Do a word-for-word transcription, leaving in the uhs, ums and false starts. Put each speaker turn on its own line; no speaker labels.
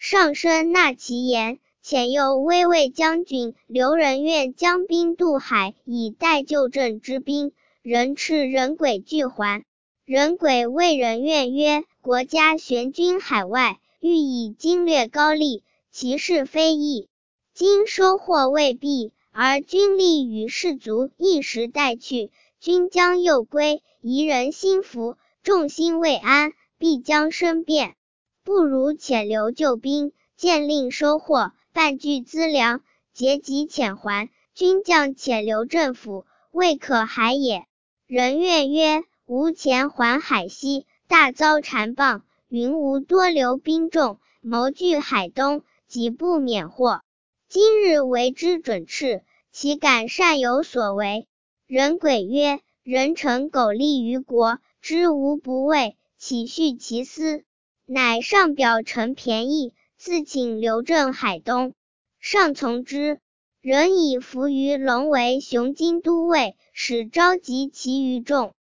上身纳其言，遣右威卫将军刘仁愿将兵渡海，以待救郑之兵。人斥人轨拒还。人轨谓仁愿曰：国家悬军海外，欲以经略高丽，其事非易。今收获未毕，而军力与士卒一时殆去，军将又归，夷人心服，众心未安，必将生变。不如且留救兵，见令收获，半具资粮，节己遣还。军将且留政府，未可还也。仁愿曰：吾前还海西，大遭缠谤，云无多留兵众，谋据海东，己不免祸。今日为之准斥，岂敢善有所为？人轨曰：人臣苟利于国，知无不畏，岂恤其私？乃上表陈便宜，自请留镇海东。上从之。人以伏于龙为雄津都尉，使召集其余众。